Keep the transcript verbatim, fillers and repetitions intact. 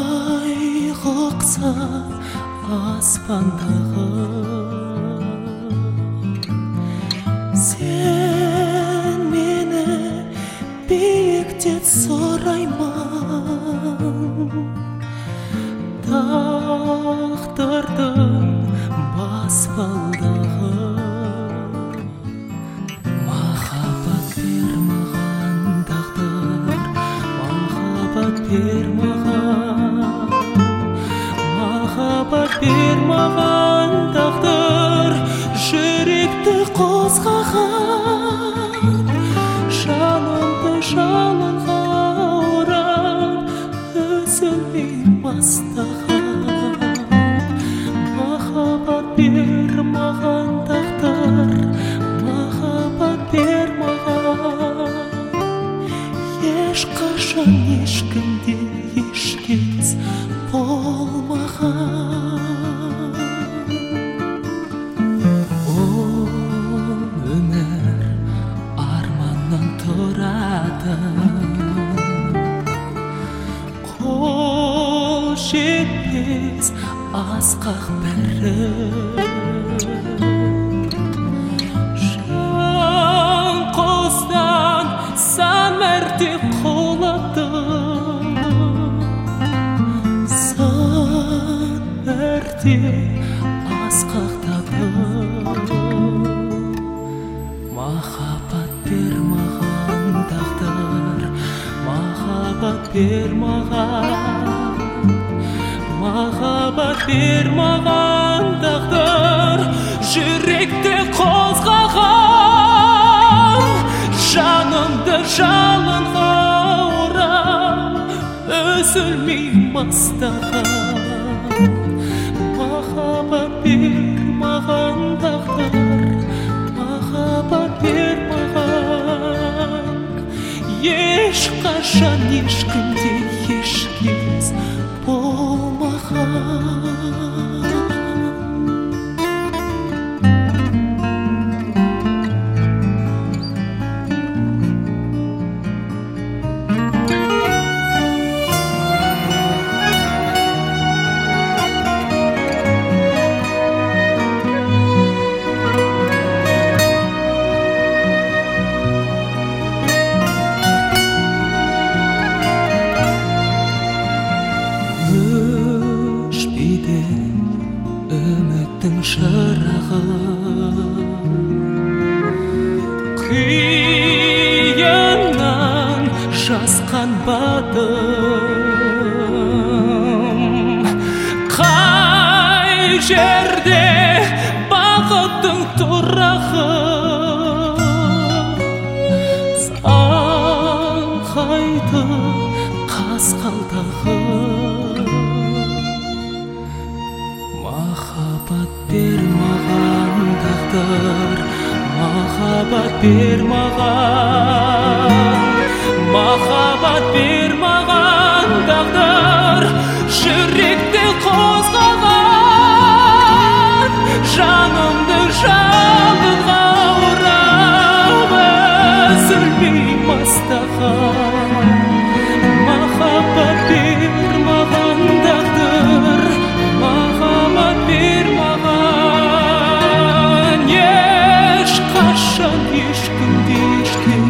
ай қоқса аспандағы, сен мені биіктен сұраймын. Тағдырдың баспалдағы, махаббат бер маған тағдыр, махаббат бер маған, махаббат бер маған тағдыр, жүректі қозғаған, жанымды жалынға орап, үзілмей бастаған. Махаббат бер маған тағдыр, махаббат бер маған, ешқашан ешкімде ешкез болмаған. Ол өмір арманнан тұрады, қол жетпес асқақ бірі, жан қостан сан мәрте құладым, сан мәрте асқақтадым. Махаббат бер маған тағдыр, махаббат бер маған, махаббат бер маған тағдыр, жүректі қозғаған, жанымды жалынға орап, үзілмей бастаған. Махаббат бер маған тағдыр, махаббат бер маған, ешқашан ешкімде ешкез болмаған. Өшпейді үміттің шырағы, қияннан жасқан батым, қай жерде бақыттың тұрағы, саңқайды қасқалдағы. Махаббат бер маған тағдыр, махаббат бер маған, махаббат бер маған тағдыр, жүректі қозғаған, жанымды жалынға орап, үзілмей бастаған. Махаббат бер маған тағдыр, махаббат бер маған, ешқашан ешкімде ешкім